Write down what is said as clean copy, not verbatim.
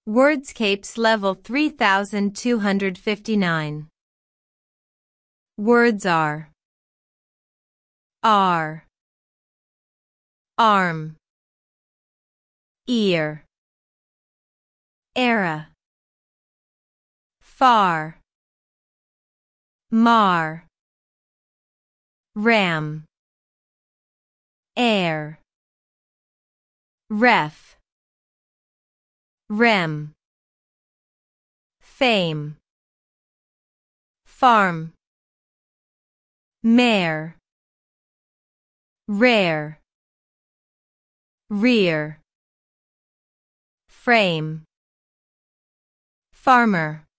Wordscapes level 3259. Words are arm, ear, era, far, mar, ram, air, ref, rem, fame, farm, mare, rare, rear, frame, farmer.